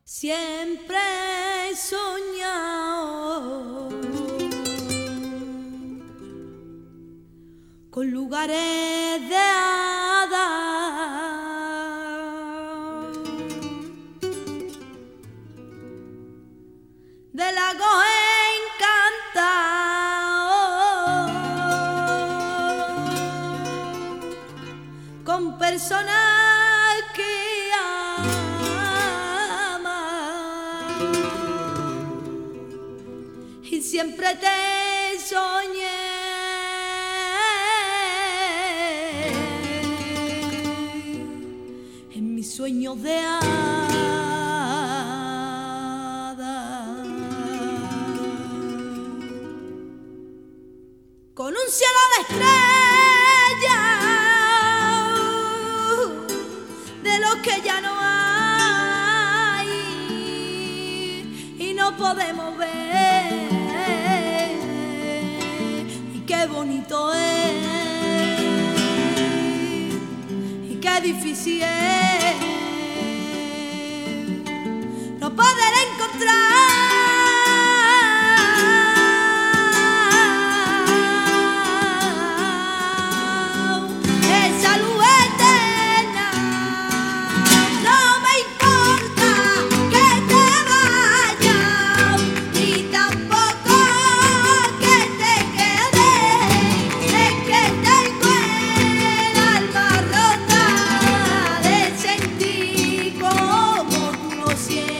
Siempre he soñado con lugares de hadas, de lagos encantados, con personas que y siempre te soñé en mis sueños de hada, con un cielo de estrellas de los que ya no hay y no podemos ver. Qué bonito es y qué difícil es no poder encontrar esa luz eterna. No me importa que te vayas ni tampoco que te quedes. Es que tengo el alma rota de sentir como tú lo sientes.